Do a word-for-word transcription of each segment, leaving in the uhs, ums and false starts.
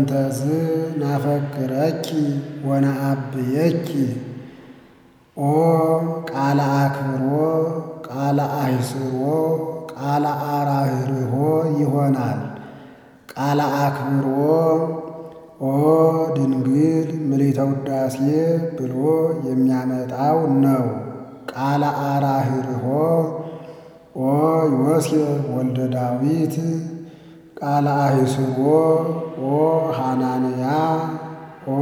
በእንተዝ ናፈቅረኪ ወነአብየኪ ኦ ቃለ አክብሮ ቃለ አሂስሮ ቃለ አራህርሆ ይሆናል። ቃለ አክብሮ ኦ ድንግል ምልዕተ ውዳሴ ብሎ የሚያመጣው ነው። ቃለ አራህርሆ ኦ ዮሴፍ ወልደ ዳዊት ቃለ አሂስሮ ኦ ሐናንያ ኦ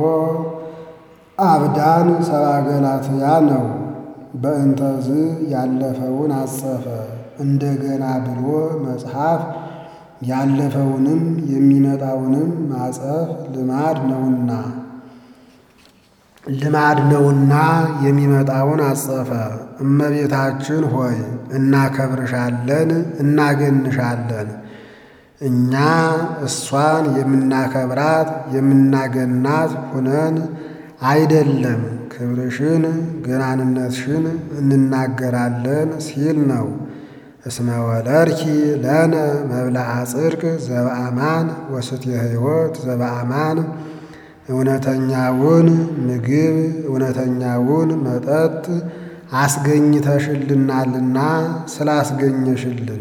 አብዳን ሰባገላትያ ነው። በእንተዝ ያለፈውን አጸፈ እንደገና ብሎ መጽሐፍ ያለፈውንም የሚመጣውንም ማጸፍ ልማድ ነውና ልማድ ነውና የሚመጣውን አጸፈ። እመቤታችን ሆይ እናከብርሻለን እናገንሻለን። እኛ እሷን የምናከብራት የምናገናት ሁነን አይደለም፣ ክብርሽን ገናንነትሽን እንናገራለን ሲል ነው። እስመ ወለድኪ ለነ መብልዐ ጽድቅ ዘበአማን ወስትየ ሕይወት ዘበአማን እውነተኛውን ምግብ እውነተኛውን መጠጥ አስገኝተሽልናልና ስላስገኘሽልን።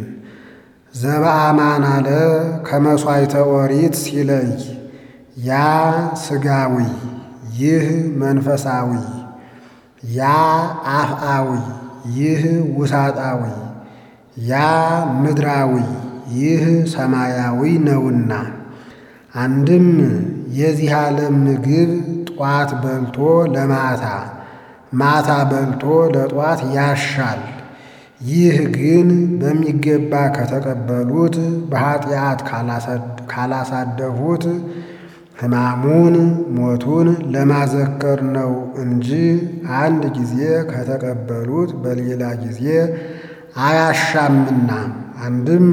ዘበአማን አለ ከመሥዋዕተ ኦሪት ሲለይ ያ ሥጋዊ ይህ መንፈሳዊ፣ ያ አፍአዊ ይህ ውሳጣዊ፣ ያ ምድራዊ ይህ ሰማያዊ ነውና። አንድም የዚህ ዓለም ምግብ ጧት በልቶ ለማታ ማታ በልቶ ለጧት ያሻል። ይህ ግን በሚገባ ከተቀበሉት በኃጢአት ካላሳደፉት ሕማሙን ሞቱን ለማዘከር ነው እንጂ አንድ ጊዜ ከተቀበሉት በሌላ ጊዜ አያሻምና። አንድም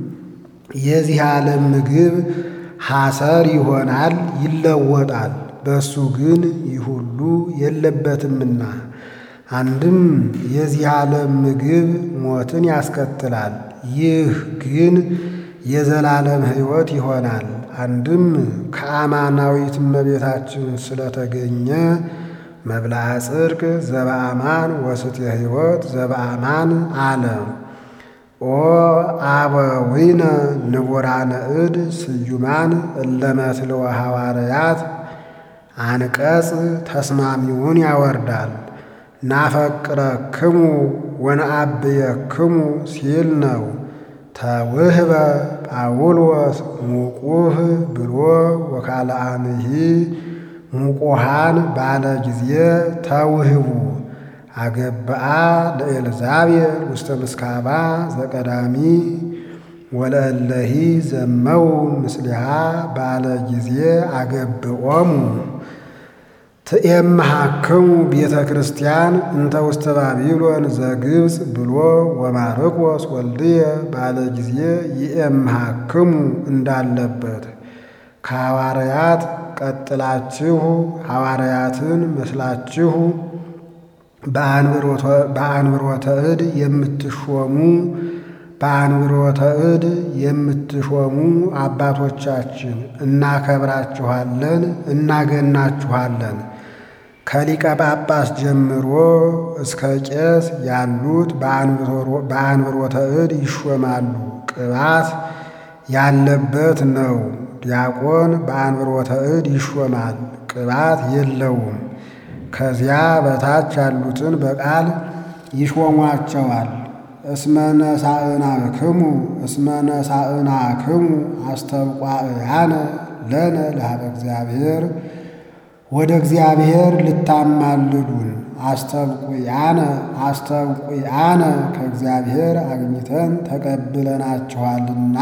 የዚህ ዓለም ምግብ ሐሰር ይሆናል ይለወጣል፣ በሱ ግን ይህ ሁሉ የለበትምና። አንድም የዚህ ዓለም ምግብ ሞትን ያስከትላል፣ ይህ ግን የዘላለም ሕይወት ይሆናል። አንድም ከአማናዊት እመቤታችን ስለተገኘ መብልዐ ጽድቅ ዘበአማን ወስትየ ሕይወት ዘበአማን አለ። ኦ አበዊነ ንቡራነ እድ ስዩማን እለ መትልወ ሐዋርያት አንቀጽ ተስማሚውን ያወርዳል። ናፈቅረክሙ ወነአብየክሙ ሲል ነው። ተውህበ ጳውሎስ ሙቁህ ብሎ ወካልአንሂ ሙቁሃን ባለ ጊዜ ተውህቡ አገብአ ለኤልዛቤል ውስተ ምስካባ ዘቀዳሚ ወለእለሂ ዘመው ምስሊሃ ባለ ጊዜ አገብኦሙ ትኤምሃክሙ ቤተ ክርስቲያን እንተ ውስተ ባቢሎን ዘግብፅ ብሎ ወማርቆስ ወልድየ ባለ ጊዜ ይኤምሃክሙ እንዳለበት ከሐዋርያት ቀጥላችሁ ሐዋርያትን መስላችሁ በአንብሮተ እድ የምትሾሙ በአንብሮተ እድ የምትሾሙ አባቶቻችን እናከብራችኋለን እናገናችኋለን። ከሊቀ ጳጳስ ጀምሮ እስከ ቄስ ያሉት በአንብሮተ እድ ይሾማሉ። ቅባት ያለበት ነው። ዲያቆን በአንብሮተ እድ ይሾማል፣ ቅባት የለውም። ከዚያ በታች ያሉትን በቃል ይሾሟቸዋል። እስመ ነሣእናክሙ እስመ ነሣእናክሙ አስተብቋእያነ ለነ ለኀበ እግዚአብሔር ወደ እግዚአብሔር ልታማልዱን አስተብቁያነ አስተብቁያነ ከእግዚአብሔር አግኝተን ተቀብለናችኋልና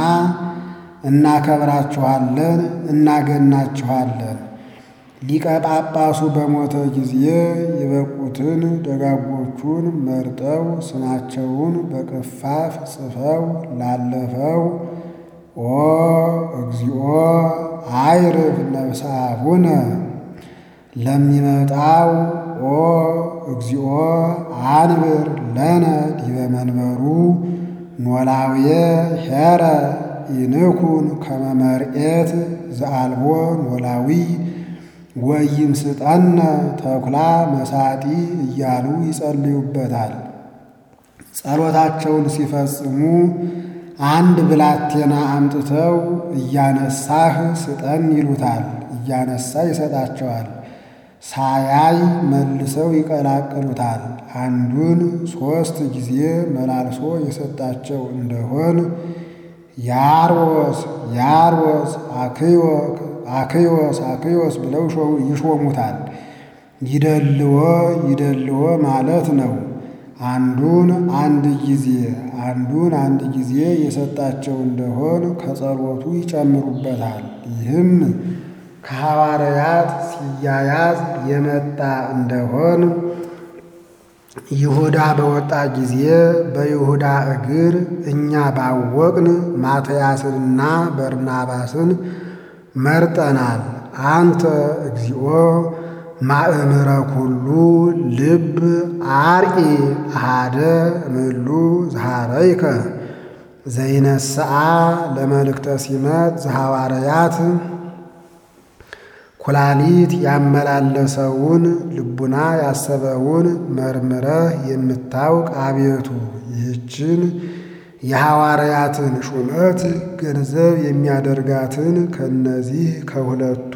እናከብራችኋለን እናገናችኋለን። ሊቀ ጳጳሱ በሞተ ጊዜ የበቁትን ደጋጎቹን መርጠው ስማቸውን በቅፋፍ ጽፈው ላለፈው ኦ እግዚኦ አይርፍ ነፍሰ አቡነ ለሚመጣው ኦ እግዚኦ አንብር ለነ ዲበ መንበሩ ኖላውየ ሄረ ኢንኩን ከመ መርኤት ዘአልቦ ኖላዊ ወይምስጠነ ተኩላ መሳጢ እያሉ ይጸልዩበታል። ጸሎታቸውን ሲፈጽሙ አንድ ብላቴና አምጥተው እያነሳህ ስጠን ይሉታል። እያነሳ ይሰጣቸዋል። ሳያይ መልሰው ይቀላቅሉታል። አንዱን ሦስት ጊዜ መላልሶ የሰጣቸው እንደሆን ያርዎስ ያርዎስ አክዮስ አክዮስ ብለው ይሾሙታል። ይደልዎ ይደልዎ ማለት ነው። አንዱን አንድ ጊዜ አንዱን አንድ ጊዜ የሰጣቸው እንደሆን ከጸሎቱ ይጨምሩበታል። ይህም ከሐዋርያት ሲያያዝ የመጣ እንደሆን ይሁዳ በወጣ ጊዜ በይሁዳ እግር እኛ ባወቅን ማትያስንና በርናባስን መርጠናል። አንተ እግዚኦ ማእምረ ኩሉ ልብ አርቂ አሃደ እምሉ ዘሃረይከ ዘይነስአ ለመልእክተ ሲመት ዘሐዋርያት ኩላሊት ያመላለሰውን ልቡና ያሰበውን መርምረህ የምታውቅ አቤቱ ይህችን የሐዋርያትን ሹመት ገንዘብ የሚያደርጋትን ከነዚህ ከሁለቱ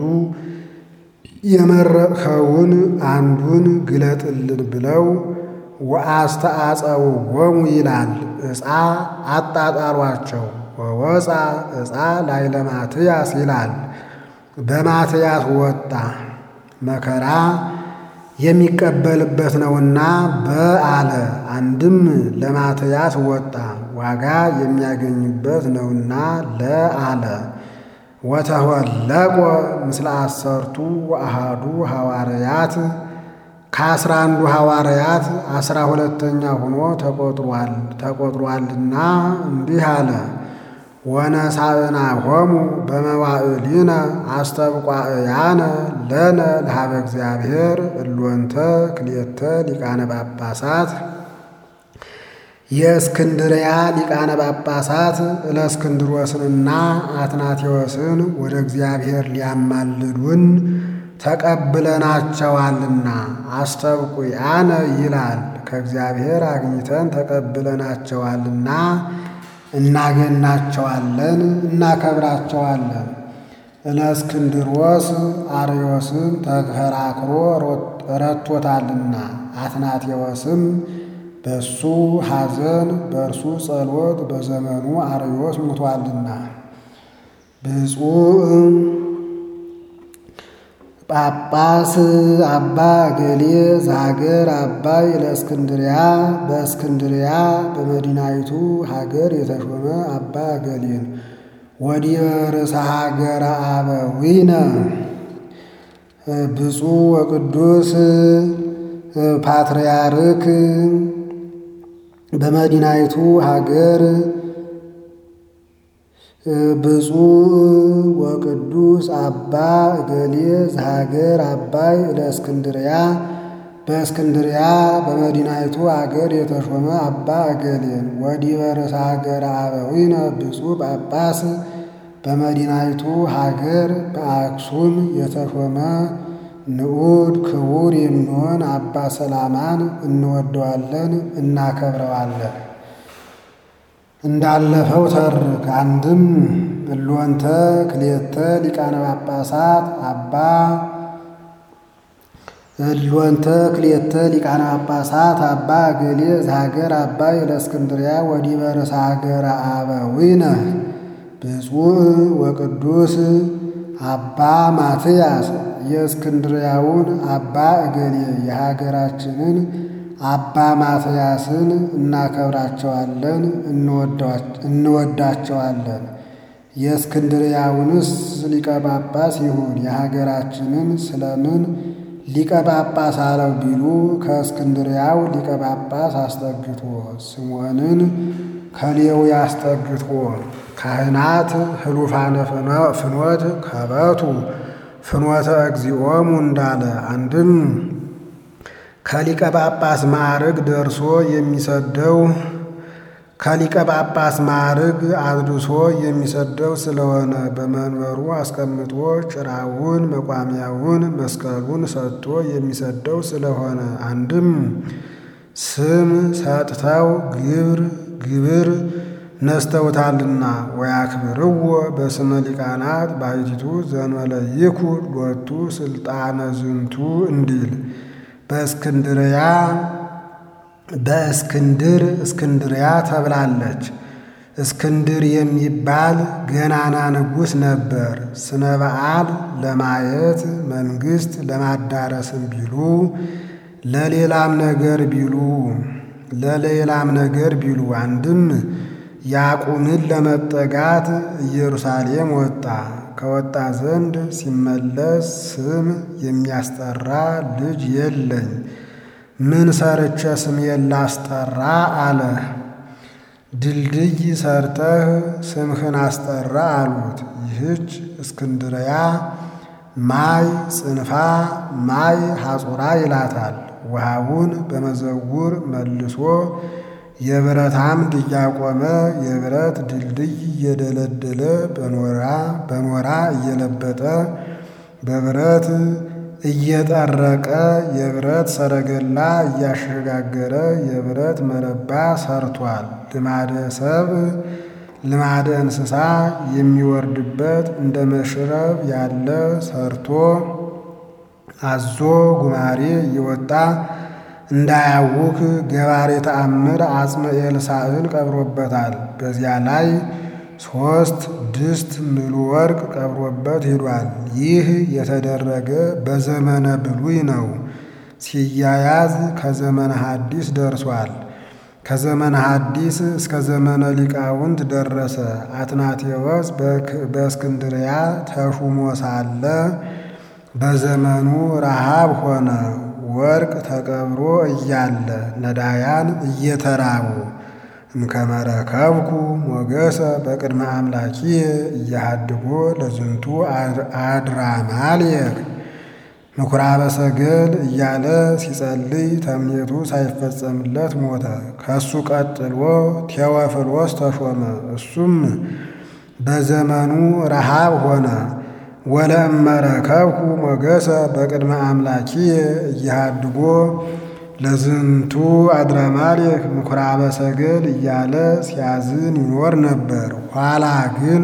የመረጥኸውን አንዱን ግለጥልን ብለው ወአስተአጸውዎሙ ይላል። ዕፃ አጣጣሏቸው። ወወፃ ዕፃ ላዕለ ማትያስ ይላል። በማትያስ ወጣ መከራ የሚቀበልበት ነውና በአለ። አንድም ለማትያስ ወጣ ዋጋ የሚያገኝበት ነውና ለአለ። ወተወለቆ ምስለ አሰርቱ ወአሃዱ ሐዋርያት ከአስራ አንዱ ሐዋርያት አስራ ሁለተኛ ሆኖ ተቆጥሯል ተቆጥሯልና እንዲህ አለ። ወነሳእናሆሙ በመዋዕሊነ አስተብቋእያነ ለነ ለሀበ እግዚአብሔር እሎንተ ክልኤተ ሊቃነ ጳጳሳት የእስክንድርያ ሊቃነ ጳጳሳት እለእስክንድሮስንና አትናቴዎስን ወደ እግዚአብሔር ሊያማልዱን ተቀብለናቸዋልና አስተብቁያነ ይላል። ከእግዚአብሔር አግኝተን ተቀብለናቸዋልና እናገናቸዋለን እናከብራቸዋለን። እለእስክንድሮስ አርዮስን ተከራክሮ ረቶታልና አትናቴዎስም በሱ ሐዘን በእርሱ ጸሎት በዘመኑ አርዮስ ሙቷልና። ብፁዕ ጳጳስ አባ እገሌ ዘሀገር አባይ ለእስክንድርያ በእስክንድርያ በመዲናይቱ ሀገር የተሾመ አባ እገሌን ወዲበ ርእሰ ሀገረ አበዊነ ብፁዕ ወቅዱስ ፓትርያርክ በመዲናይቱ ሀገር ብፁዕ ወቅዱስ አባ እገሌ ዘሀገር አባይ ለእስክንድርያ በእስክንድርያ በመዲናይቱ አገር የተሾመ አባ እገሌን ወዲበ ርእሰ ሀገረ አበዊነ ብፁዕ ጳጳስ በመዲናይቱ ሀገር በአክሱም የተሾመ ንዑድ ክቡር የሚሆን አባ ሰላማን እንወደዋለን እናከብረዋለን። እንዳለፈው ተርክ። አንድም እሎንተ ክልኤተ ሊቃነ ጳጳሳት አባ እሎንተ ክልኤተ ሊቃነ ጳጳሳት አባ እገሌ ዘሀገር አባይ ለእስክንድርያ ወዲበ ርእሰ ሀገረ አበዊነ ብፁዕ ወቅዱስ አባ ማትያስ የእስክንድርያውን አባ እገሌ የሀገራችንን አባ ማትያስን እናከብራቸዋለን እንወዳቸዋለን። የእስክንድርያውንስ ሊቀ ጳጳስ ይሁን የሀገራችንን ስለምን ሊቀ ጳጳስ አለው ቢሉ ከእስክንድርያው ሊቀ ጳጳስ አስጠግቶ ስምዖንን ከሌዊ አስጠግቶ ካህናት ህሉፋነ ፍኖት ከበቱ ፍኖተ እግዚኦሙ እንዳለ አንድም ከሊቀ ጳጳስ ማዕረግ ደርሶ የሚሰደው ከሊቀ ጳጳስ ማዕርግ አድርሶ የሚሰደው ስለሆነ በመንበሩ አስቀምጦ ጭራውን፣ መቋሚያውን፣ መስቀሉን ሰጥቶ የሚሰደው ስለሆነ አንድም ስም ሰጥተው ግብር ግብር ነስተውታልና ወያክብርዎ በስመ ሊቃናት ባሕቲቱ ዘእንበለ ይኩን ሎቱ ስልጣነ ዝንቱ እንዲል በእስክንድርያ በእስክንድር እስክንድርያ ተብላለች። እስክንድር የሚባል ገናና ንጉሥ ነበር። ስነ በዓል ለማየት መንግሥት ለማዳረስም ቢሉ ለሌላም ነገር ቢሉ ለሌላም ነገር ቢሉ አንድም ያዕቆብን ለመጠጋት ኢየሩሳሌም ወጣ። ከወጣ ዘንድ ሲመለስ ስም የሚያስጠራ ልጅ የለኝ፣ ምን ሰርቼ ስሜን ላስጠራ አለ። ድልድይ ሰርተህ ስምህን አስጠራ አሉት። ይህች እስክንድርያ ማይ ጽንፋ ማይ ሐጹራ ይላታል። ውሃውን በመዘውር መልሶ የብረት አምድ እያቆመ የብረት ድልድይ እየደለደለ በኖራ በኖራ እየለበጠ በብረት እየጠረቀ የብረት ሰረገላ እያሸጋገረ የብረት መረባ ሰርቷል። ልማደ ሰብእ ልማደ እንስሳ የሚወርድበት እንደ መሽረብ ያለ ሰርቶ አዞ ጉማሬ እየወጣ እንዳያውክ ገባሬ ተአምር አጽመ ኤልሳዕን ቀብሮበታል። በዚያ ላይ ሦስት ድስት ምሉ ወርቅ ቀብሮበት ሄዷል። ይህ የተደረገ በዘመነ ብሉይ ነው። ሲያያዝ ከዘመነ ሐዲስ ደርሷል። ከዘመነ ሐዲስ እስከ ዘመነ ሊቃውንት ደረሰ። አትናቴዎስ በእስክንድርያ ተሹሞ ሳለ በዘመኑ ረሃብ ሆነ። ወርቅ ተቀብሮ እያለ ነዳያን እየተራቡ እምከመ ረከብኩ ሞገሰ በቅድመ አምላኪየ እያሃድጎ ለዝንቱ አድራማልየክ ምኵራበ ሰገል እያለ ሲጸልይ ተምኔቱ ሳይፈጸምለት ሞተ። ከሱ ቀጥሎ ቴዎፍሎስ ተሾመ። እሱም በዘመኑ ረሃብ ሆነ። ወለእመ ረከብኩ ሞገሰ በቅድመ አምላኪየ እያሃድጎ ለዝንቱ አድራማልየክ ምኵራበ ሰገል እያለ ሲያዝን ይኖር ነበር። ኋላ ግን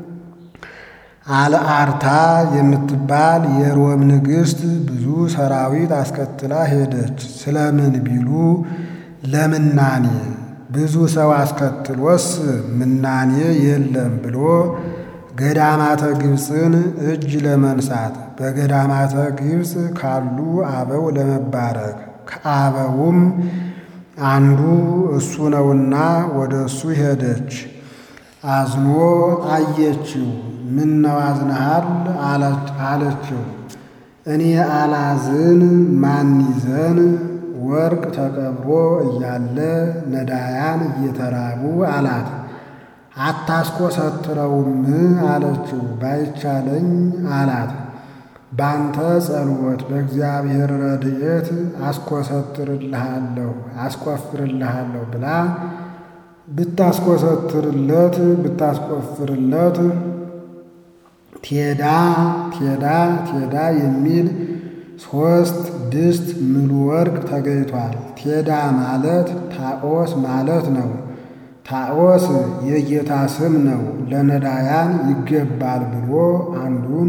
አልአርታ የምትባል የሮም ንግሥት ብዙ ሰራዊት አስከትላ ሄደች። ስለምን ቢሉ ለምናኔ ብዙ ሰው አስከትሎስ ምናኔ የለም ብሎ ገዳማተ ግብፅን እጅ ለመንሳት በገዳማተ ግብፅ ካሉ አበው ለመባረክ ከአበውም አንዱ እሱ ነውና ወደ እሱ ሄደች። አዝኖ አየችው። ምን ነው አዝነሃል አለችው። እኔ አላዝን ማን ይዘን? ወርቅ ተቀብሮ እያለ ነዳያን እየተራቡ አላት። አታስኮሰትረውም አለችው። ባይቻለኝ አላት። ባንተ ጸሎት በእግዚአብሔር ረድኤት አስኮሰትርልሃለሁ አስቆፍርልሃለሁ ብላ ብታስኮሰትርለት ብታስቆፍርለት ቴዳ ቴዳ ቴዳ የሚል ሦስት ድስት ምሉ ወርቅ ተገኝቷል። ቴዳ ማለት ታኦስ ማለት ነው። ታኦስ የጌታ ስም ነው። ለነዳያን ይገባል ብሎ አንዱን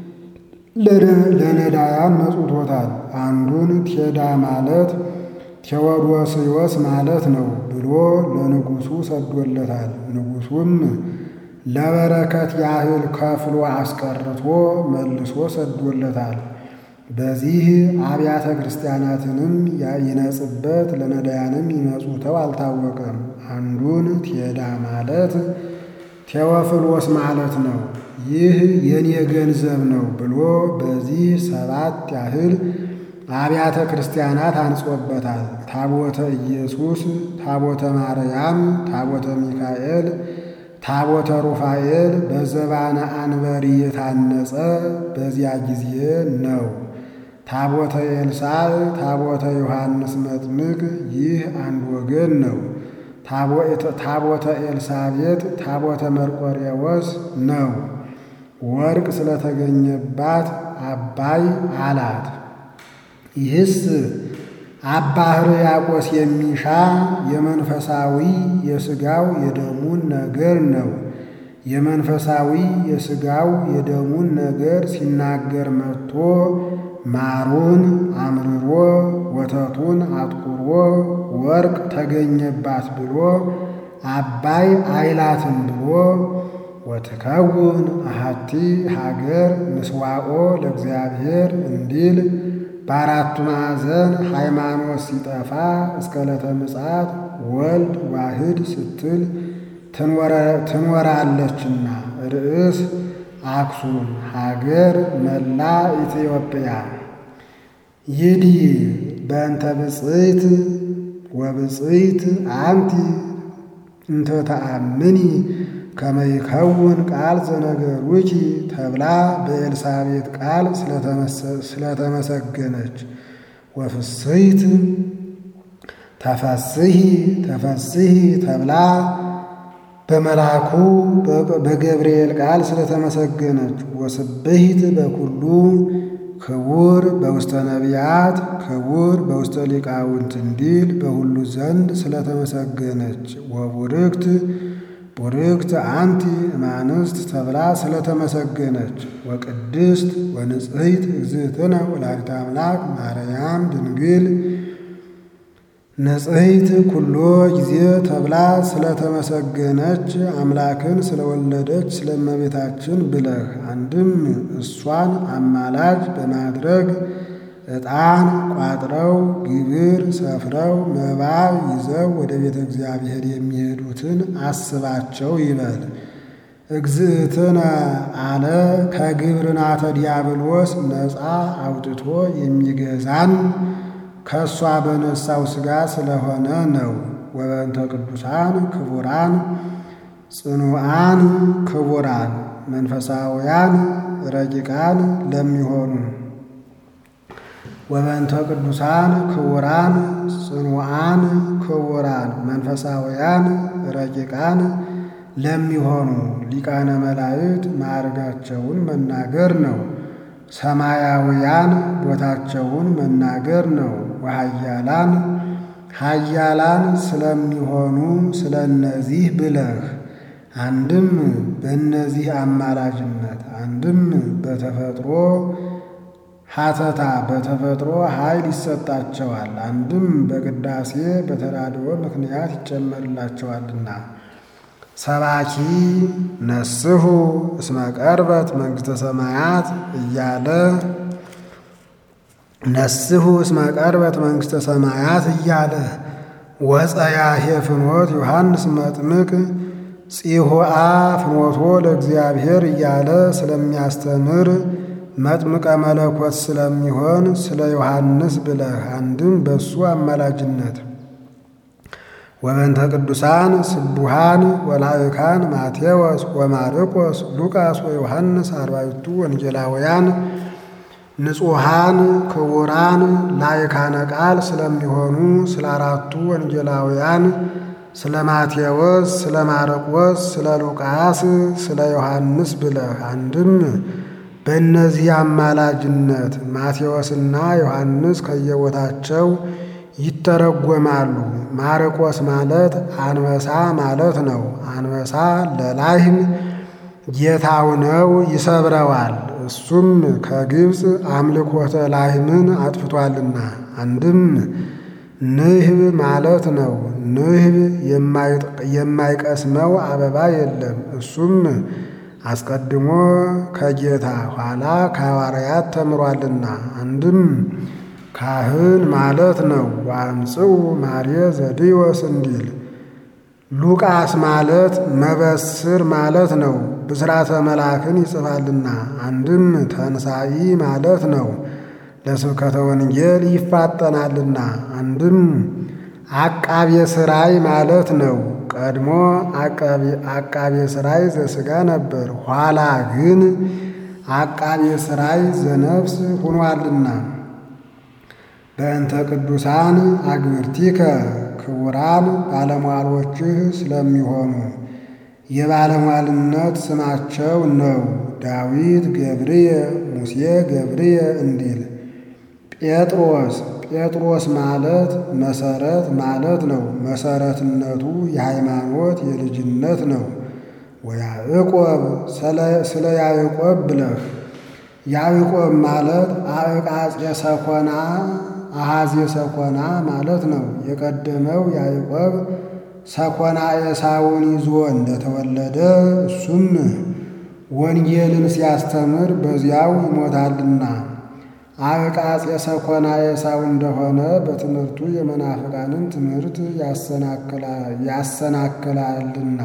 ለነዳያን መጽውቶታል። አንዱን ቴዳ ማለት ቴዎዶስዮስ ማለት ነው ብሎ ለንጉሡ ሰዶለታል። ንጉሡም ለበረከት ያህል ከፍሎ አስቀርቶ መልሶ ሰዶለታል። በዚህ አብያተ ክርስቲያናትንም ይነጽበት ለነዳያንም ይመጹተው አልታወቀም። አንዱን ቴዳ ማለት ቴዎፍሎስ ማለት ነው። ይህ የኔ ገንዘብ ነው ብሎ በዚህ ሰባት ያህል አብያተ ክርስቲያናት አንጾበታል። ታቦተ ኢየሱስ፣ ታቦተ ማርያም፣ ታቦተ ሚካኤል፣ ታቦተ ሩፋኤል በዘባነ አንበሪ የታነጸ በዚያ ጊዜ ነው። ታቦተ ኤልሳዕ፣ ታቦተ ዮሐንስ መጥምቅ ይህ አንድ ወገን ነው። ታቦተ ኤልሳቤጥ ታቦተ መርቆሬዎስ ነው። ወርቅ ስለተገኘባት አባይ አላት። ይህስ አባ ሕርያቆስ የሚሻ የመንፈሳዊ የሥጋው የደሙን ነገር ነው። የመንፈሳዊ የሥጋው የደሙን ነገር ሲናገር መጥቶ ማሩን አምርሮ ወተቱን አጥቁሮ ወርቅ ተገኘባት ብሎ አባይ አይላትም ብሎ ወትከውን አሐቲ ሀገር ምስዋኦ ለእግዚአብሔር እንዲል በአራቱ ማዕዘን ሃይማኖት ሲጠፋ እስከ ዕለተ ምጽአት ወልድ ዋህድ ስትል ትኖራለችና። ርዕስ አክሱም ሀገር መላ ኢትዮጵያ። ይዲ በእንተ ብፅዕት ወብፅዕት አንቲ እንተ ተአምኒ ከመ ይከውን ቃል ዘነገሩኪ ተብላ በኤልሳቤጥ ቃል ስለተመሰገነች። ወፍስሕት ተፈስሒ ተፈስሒ ተብላ በመልአኩ በገብርኤል ቃል ስለተመሰገነች። ወስብሕት በኩሉ ክቡር በውስተ ነቢያት ክቡር በውስተ ሊቃውንት እንዲል በሁሉ ዘንድ ስለተመሰገነች። ወቡርክት ቡርክት አንቲ እማንስት ተብላ ስለተመሰገነች። ወቅድስት ወንጽሕት እግዝእትነ ወላዲተ አምላክ ማርያም ድንግል ንጽሕት ኩሎ ጊዜ ተብላ ስለተመሰገነች አምላክን ስለወለደች ስለእመቤታችን ብለህ አንድም እሷን አማላጅ በማድረግ ዕጣን ቋጥረው ግብር ሰፍረው መባ ይዘው ወደ ቤተ እግዚአብሔር የሚሄዱትን አስባቸው ይበል። እግዝእትነ አለ ከግብርናተ ዲያብሎስ ነፃ አውጥቶ የሚገዛን ከእሷ በነሳው ሥጋ ስለሆነ ነው። ወበእንተ ቅዱሳን ክቡራን ጽኑዓን ክቡራን መንፈሳውያን ረቂቃን ለሚሆኑ ወበእንተ ቅዱሳን ክቡራን ጽኑዓን ክቡራን መንፈሳውያን ረቂቃን ለሚሆኑ ሊቃነ መላእክት ማዕርጋቸውን መናገር ነው። ሰማያውያን ቦታቸውን መናገር ነው። ወኃያላን ኃያላን ስለሚሆኑ ስለ እነዚህ ብለህ አንድም በእነዚህ አማላጅነት አንድም በተፈጥሮ ሀተታ በተፈጥሮ ኃይል ይሰጣቸዋል። አንድም በቅዳሴ በተራድኦ ምክንያት ይጨመርላቸዋልና። ሰባኪ ነስሑ እስመ ቀርበት መንግሥተ ሰማያት እያለ ነስሑ እስመ ቀርበት መንግሥተ ሰማያት እያለ ወፀያሄ ፍኖት ዮሐንስ መጥምቅ ጽሁአ ፍኖቶ ለእግዚአብሔር እያለ ስለሚያስተምር መጥምቀ መለኮት ስለሚሆን ስለ ዮሐንስ ብለህ አንድም በሱ አማላጅነት ወበእንተ ቅዱሳን ስቡሃን ወላእካን ማቴዎስ ወማርቆስ ሉቃስ ወዮሐንስ አርባዕቱ ወንጌላውያን ንጹሃን ክቡራን ላእካነ ቃል ስለሚሆኑ ስለ አራቱ ወንጌላውያን ስለ ማቴዎስ ስለ ማርቆስ ስለ ሉቃስ ስለ ዮሐንስ ብለህ አንድም በእነዚህ አማላጅነት ማቴዎስና ዮሐንስ ከየቦታቸው ይተረጎማሉ። ማርቆስ ማለት አንበሳ ማለት ነው። አንበሳ ለላህም ጌታው ነው፣ ይሰብረዋል። እሱም ከግብፅ አምልኮተ ላህምን አጥፍቷልና። አንድም ንህብ ማለት ነው። ንህብ የማይቀስመው አበባ የለም። እሱም አስቀድሞ ከጌታ ኋላ ከሐዋርያት ተምሯልና። አንድም ካህን ማለት ነው። ወአምጽኡ ማርየ ዘዲዮስ እንዲል። ሉቃስ ማለት መበስር ማለት ነው። ብስራተ መልአክን ይጽፋልና። አንድም ተንሳኢ ማለት ነው። ለስብከተ ወንጌል ይፋጠናልና። አንድም አቃቤ ሥራይ ማለት ነው። ቀድሞ አቃቤ ሥራይ ዘሥጋ ነበር፣ ኋላ ግን አቃቤ ሥራይ ዘነፍስ ሆኗልና። በእንተ ቅዱሳን አግብርቲከ ክቡራን ባለሟሎችህ ስለሚሆኑ የባለሟልነት ስማቸው ነው። ዳዊት ገብርየ፣ ሙሴ ገብርየ እንዲል። ጴጥሮስ ጴጥሮስ ማለት መሰረት ማለት ነው። መሰረትነቱ የሃይማኖት የልጅነት ነው። ወያዕቆብ ስለ ያዕቆብ ብለህ ያዕቆብ ማለት አዕቃጼ ሰኮና አሃዜ ሰኮና ማለት ነው። የቀደመው ያዕቆብ ሰኮና ኤሳውን ይዞ እንደተወለደ እሱም ወንጌልን ሲያስተምር በዚያው ይሞታልና አዕቃጼ ሰኮና ኤሳው እንደሆነ በትምህርቱ የመናፍቃንን ትምህርት ያሰናክላልና።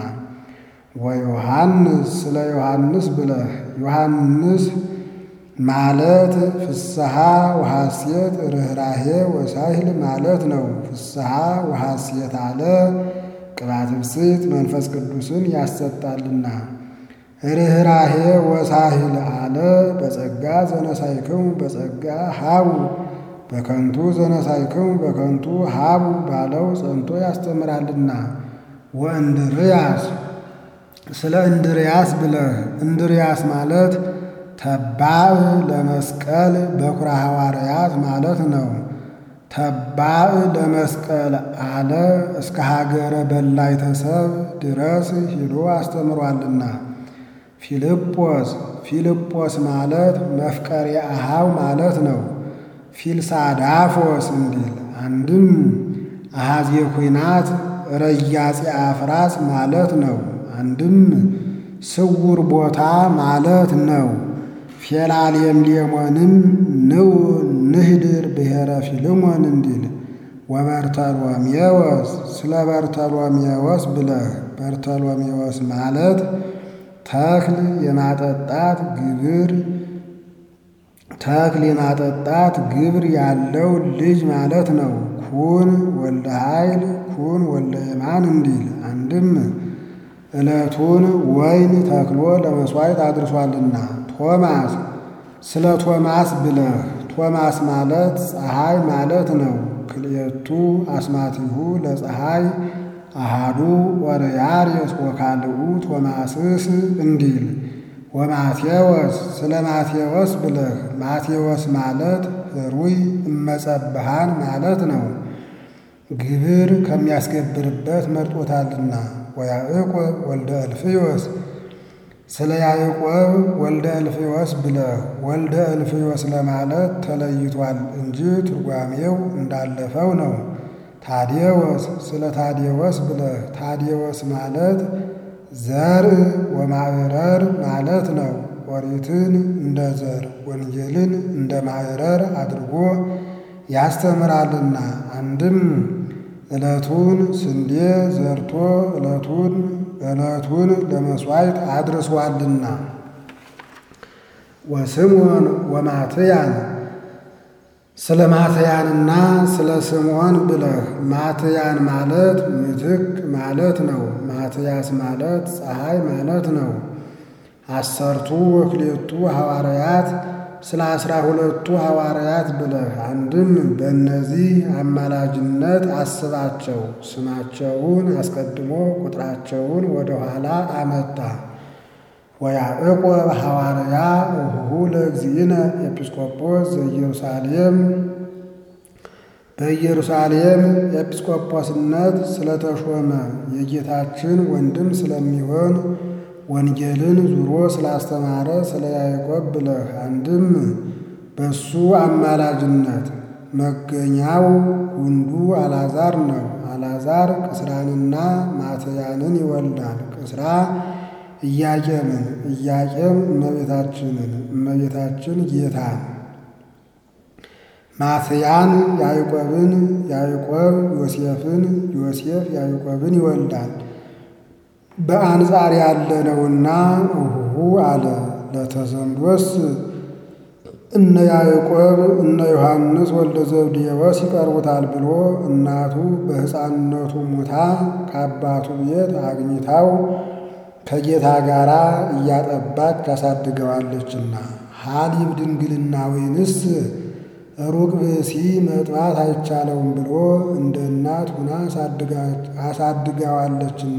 ወዮሐንስ ስለ ዮሐንስ ብለህ ዮሐንስ ማለት ፍስሐ ወሐሴት ርኅራሄ ወሳህል ማለት ነው። ፍስሐ ወሐሴት አለ ቅባት ብፅዕት መንፈስ ቅዱስን ያሰጣልና። ርኅራሄ ወሳህል አለ በጸጋ ዘነሳይክሙ በጸጋ ሀቡ በከንቱ ዘነሳይክሙ በከንቱ ሀቡ ባለው ጸንቶ ያስተምራልና። ወእንድርያስ ስለ እንድርያስ ብለህ እንድርያስ ማለት ተባዕ ለመስቀል በኩረ ሐዋርያት ማለት ነው። ተባዕ ለመስቀል አለ እስከ ሀገረ በላይተ ሰብእ ድረስ ሂዶ አስተምሯልና። ፊልጶስ ፊልጶስ ማለት መፍቀሬ አሃው ማለት ነው። ፊልሳዳፎስ እንዲል። አንድም አሃዜ ኩናት ረያጼ አፍራስ ማለት ነው። አንድም ስውር ቦታ ማለት ነው። ፌላሌምሌሞንም ንው ንህድር ብሔረ ፊልሞን እንዲል። ወበርተሎሜዎስ ስለ በርተሎሜዎስ ብለህ በርተሎሜዎስ ማለት ተክል የማጠጣት ግብር ተክል የማጠጣት ግብር ያለው ልጅ ማለት ነው። ኩን ወልደ ኃይል ኩን ወልደ የማን እንዲል። አንድም ዕለቱን ወይን ተክሎ ለመሥዋዕት አድርሷልና። ቶማስ ስለ ቶማስ ብለህ ቶማስ ማለት ፀሐይ ማለት ነው። ክልኤቱ አስማቲሁ ለፀሐይ አሃዱ ወረያርየስ ወካልኡ ቶማስስ እንዲል። ወማቴዎስ ስለ ማቴዎስ ብለህ ማቴዎስ ማለት ኅሩይ እመጸብሃን ማለት ነው። ግብር ከሚያስገብርበት መርጦታልና። ወያዕቆብ ወልደ እልፍዮስ ስለ ያዕቆብ ወልደ እልፍዮስ ብለህ ወልደ እልፍዮስ ለማለት ተለይቷል እንጂ ትርጓሜው እንዳለፈው ነው። ታዴዎስ ስለ ታዴዎስ ብለህ ታዴዎስ ማለት ዘር ወማዕረር ማለት ነው። ኦሪትን እንደ ዘር ወንጌልን እንደ ማዕረር አድርጎ ያስተምራልና። አንድም ዕለቱን ስንዴ ዘርቶ ዕለቱን ዕለቱን ለመሥዋዕት አድርሷልና። ወስምዖን ወማትያን ስለ ማትያንና ስለ ስምዖን ብለህ ማትያን ማለት ምትክ ማለት ነው። ማትያስ ማለት ፀሐይ ማለት ነው። አሰርቱ ወክሌቱ ሐዋርያት ስለ አስራ ሁለቱ ሐዋርያት ብለህ አንድም በእነዚህ አማላጅነት አስባቸው። ስማቸውን አስቀድሞ ቁጥራቸውን ወደ ኋላ አመጣ። ወያዕቆብ ሐዋርያ እሁሁ ለእግዚእነ ኤጲስቆጶስ ዘኢየሩሳሌም በኢየሩሳሌም ኤጲስቆጶስነት ስለተሾመ የጌታችን ወንድም ስለሚሆን ወንጌልን ዙሮ ስላስተማረ ስለ ያዕቆብ ብለህ አንድም በሱ አማላጅነት መገኛው ጉንዱ አልዓዛር ነው። አልዓዛር ቅስራንና ማትያንን ይወልዳል። ቅስራ ኢያቄምን፣ ኢያቄም እመቤታችንን፣ እመቤታችን ጌታን። ማትያን ያዕቆብን፣ ያዕቆብ ዮሴፍን፣ ዮሴፍ ያዕቆብን ይወልዳል። በአንጻር ያለነውና እሁሁ አለ። ለተዘምዶስ እነ ያዕቆብ እነ ዮሐንስ ወልደ ዘብዴዎስ ይቀርቡታል ብሎ እናቱ በሕፃንነቱ ሙታ ከአባቱ ቤት አግኝታው ከጌታ ጋር እያጠባች ታሳድገዋለችና። ሐሊብ ድንግልና ወይንስ ሩቅ ብእሲ መጥባት አይቻለውም ብሎ እንደ እናት ሁና አሳድጋዋለችና።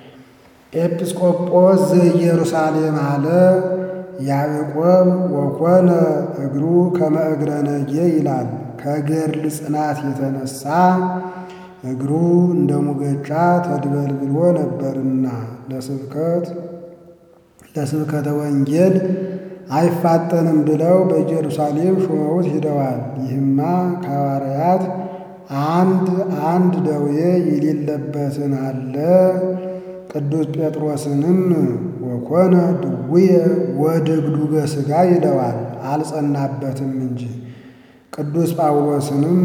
ኤጲስቆጶስ ዘኢየሩሳሌም አለ ያዕቆብ ወኮነ እግሩ ከመ እግረ ነጌ ይላል። ከገድል ጽናት የተነሳ እግሩ እንደ ሙገጫ ተድበልብሎ ነበርና ለስብከት ለስብከተ ወንጌል አይፋጠንም ብለው በኢየሩሳሌም ሾመውት ሂደዋል። ይህማ ከሐዋርያት አንድ አንድ ደዌ የሌለበትን አለ ቅዱስ ጴጥሮስንም ወኮነ ድውየ ወድግዱገ ሥጋ ይለዋል፣ አልጸናበትም እንጂ። ቅዱስ ጳውሎስንም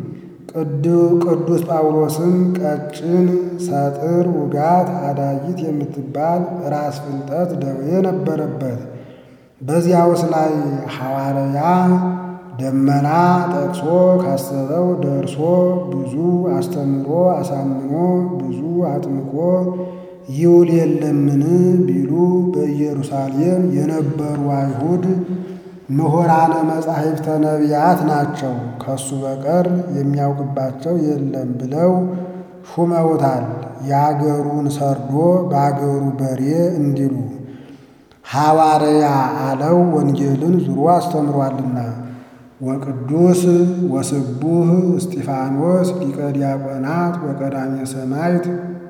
ቅዱስ ጳውሎስም ቀጭን ሰጥር ውጋት አዳጊት የምትባል ራስ ፍልጠት ደዌ ነበረበት። በዚያውስ ላይ ሐዋርያ ደመና ጠቅሶ ካሰበው ደርሶ ብዙ አስተምሮ አሳምኖ ብዙ አጥምቆ ይውል የለምን ቢሉ በኢየሩሳሌም የነበሩ አይሁድ ምሁራነ መጻሕፍተ ነቢያት ናቸው፣ ከሱ በቀር የሚያውቅባቸው የለም ብለው ሹመውታል። የአገሩን ሰርዶ በአገሩ በሬ እንዲሉ ሐዋርያ አለው ወንጌልን ዙሮ አስተምሯልና። ወቅዱስ ወስቡህ እስጢፋኖስ ሊቀ ዲያቆናት ወቀዳሜ ሰማዕት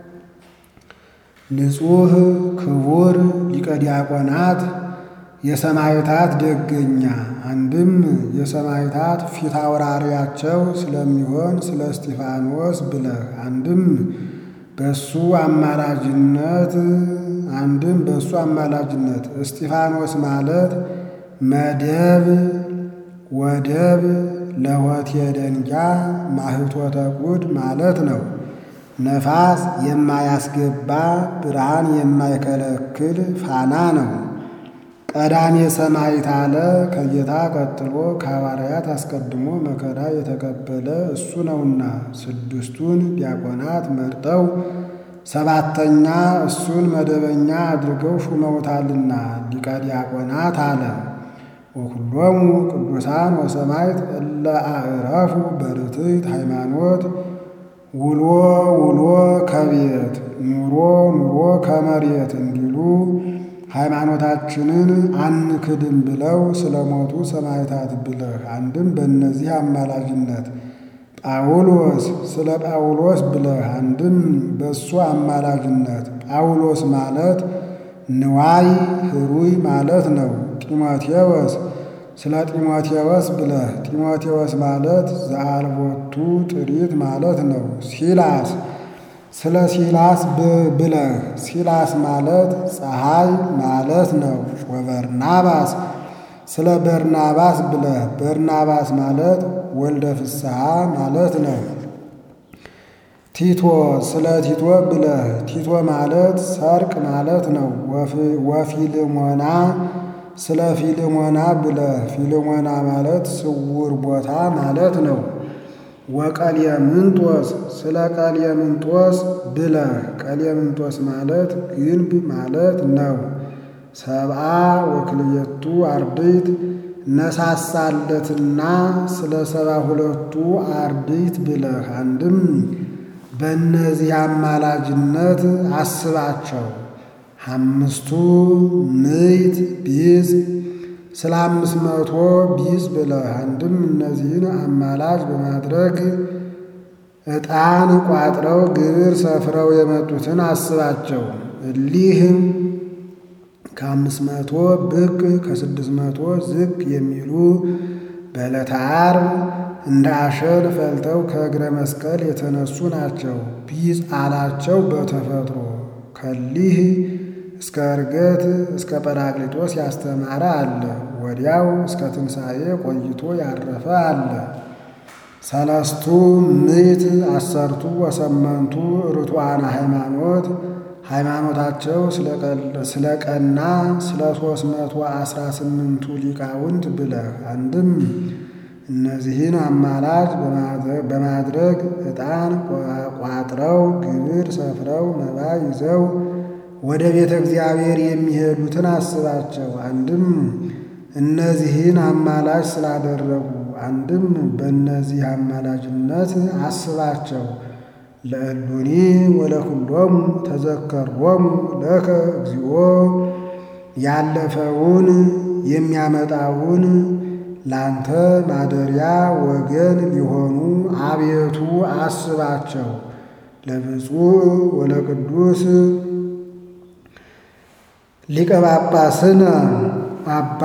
ንጹሕ ክቡር ሊቀ ዲያቆናት የሰማዕታት ደገኛ። አንድም የሰማዕታት ፊት አውራሪያቸው ስለሚሆን ስለ እስጢፋኖስ ብለህ አንድም በሱ አማላጅነት አንድም በሱ አማላጅነት እስጢፋኖስ ማለት መደብ ወደብ ለሆቴ ደንጊያ ማህቶተ ቁድ ማለት ነው። ነፋስ የማያስገባ ብርሃን የማይከለክል ፋና ነው። ቀዳሜ ሰማዕት አለ ከጌታ ቀጥሎ ከሐዋርያት አስቀድሞ መከራ የተቀበለ እሱ ነውና ስድስቱን ዲያቆናት መርጠው ሰባተኛ እሱን መደበኛ አድርገው ሹመውታልና ሊቀ ዲያቆናት አለ። ወኩሎሙ ቅዱሳን ወሰማዕት እለ አዕረፉ በርትዕት ሃይማኖት ውሎ ውሎ ከቤት ኑሮ ኑሮ ከመሬት እንዲሉ ሃይማኖታችንን አንክድም ብለው ስለሞቱ ሰማዕታት ብለህ አንድም በእነዚህ አማላጅነት ጳውሎስ ስለ ጳውሎስ ብለህ አንድም በእሱ አማላጅነት ጳውሎስ ማለት ንዋይ ህሩይ ማለት ነው። ጢሞቴዎስ ስለ ጢሞቴዎስ ብለህ ጢሞቴዎስ ማለት ዘአልቦቱ ጥሪት ማለት ነው። ሲላስ ስለ ሲላስ ብለህ ሲላስ ማለት ፀሐይ ማለት ነው። ወበርናባስ ስለ በርናባስ ብለህ በርናባስ ማለት ወልደ ፍስሐ ማለት ነው። ቲቶ ስለ ቲቶ ብለህ ቲቶ ማለት ሰርቅ ማለት ነው። ወፊልሞና ስለ ፊልሞና ብለህ ፊልሞና ማለት ስውር ቦታ ማለት ነው። ወቀሌምንጦስ ስለ ቀሌምንጦስ ብለህ ቀሌምንጦስ ማለት ግንብ ማለት ነው። ሰብአ ወክልኤቱ አርድእት ነሳሳለትና ስለ ሰባ ሁለቱ አርድእት ብለህ አንድም በእነዚህ አማላጅነት አስባቸው። አምስቱ ምዕት ቢዝ ስለ አምስት መቶ ቢዝ ብለህ አንድም እነዚህን አማላጅ በማድረግ ዕጣን ቋጥረው ግብር ሰፍረው የመጡትን አስባቸው። እሊህም ከአምስት መቶ ብቅ ከስድስት መቶ ዝቅ የሚሉ በዕለተ ዓርብ እንደ አሸን ፈልተው ከእግረ መስቀል የተነሱ ናቸው። ቢዝ አላቸው በተፈጥሮ ከሊህ እስከ ዕርገት እስከ ጰራቅሊጦስ ያስተማረ አለ። ወዲያው እስከ ትንሣኤ ቆይቶ ያረፈ አለ። ሰለስቱ ምዕት አሰርቱ ወሰመንቱ ርቱዓነ ሃይማኖት ሃይማኖታቸው ስለ ቀና ስለ ሦስት መቶ አስራ ስምንቱ ሊቃውንት ብለህ አንድም እነዚህን አማላጅ በማድረግ ዕጣን ቋጥረው ግብር ሰፍረው መባ ይዘው ወደ ቤተ እግዚአብሔር የሚሄዱትን አስባቸው። አንድም እነዚህን አማላጅ ስላደረጉ አንድም በእነዚህ አማላጅነት አስባቸው። ለእሉኒ ወለኩሎሙ ተዘከሮሙ ለከ እግዚኦ ያለፈውን የሚያመጣውን ላንተ ማደሪያ ወገን ሊሆኑ አቤቱ አስባቸው። ለብፁዕ ወለቅዱስ ሊቀ ጳጳስነ አባ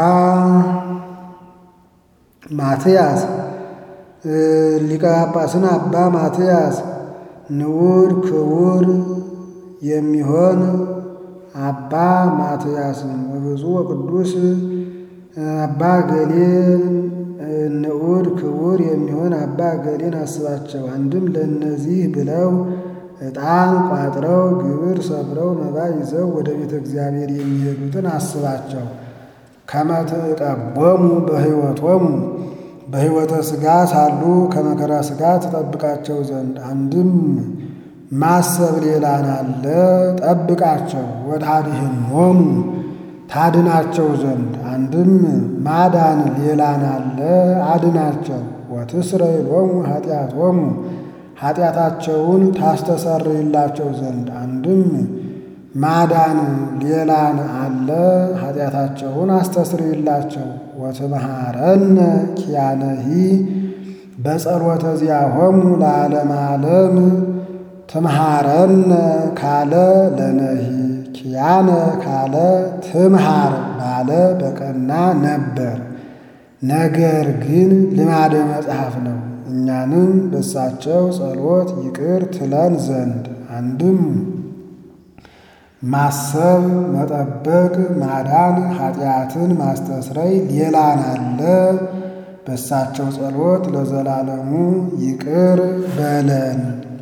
ማትያስ ሊቀ ጳጳስነ አባ ማትያስ ንዑድ ክቡር የሚሆን አባ ማትያስን ወብፁዕ ወቅዱስ አባ ገሌን ንዑድ ክቡር የሚሆን አባ ገሌን አስባቸው። አንድም ለእነዚህ ብለው ዕጣን ቋጥረው ግብር ሰፍረው መባ ይዘው ወደ ቤተ እግዚአብሔር የሚሄዱትን አስባቸው። ከመ ትዕቀቦሙ በሕይወቶሙ በሕይወተ ሥጋ ሳሉ ከመከራ ሥጋ ትጠብቃቸው ዘንድ። አንድም ማሰብ ሌላን አለ ጠብቃቸው። ወታድኅኖሙ ታድናቸው ዘንድ። አንድም ማዳን ሌላን አለ አድናቸው። ወትስረይ ሎሙ ኃጢአቶሙ ኃጢአታቸውን ታስተሰርይላቸው ዘንድ። አንድም ማዳን ሌላን አለ ኃጢአታቸውን አስተስርይላቸው። ወትምሃረነ ኪያነሂ በጸሎተ ዚአሆሙ ለዓለመ ዓለም ትምሃረነ ካለ ለነሂ ኪያነ ካለ ትምሃር ባለ በቀና ነበር። ነገር ግን ልማደ መጽሐፍ ነው። እኛንም በሳቸው ጸሎት ይቅር ትለን ዘንድ። አንድም ማሰብ መጠበቅ ማዳን ኃጢአትን ማስተስረይ ሌላን አለ በሳቸው ጸሎት ለዘላለሙ ይቅር በለን።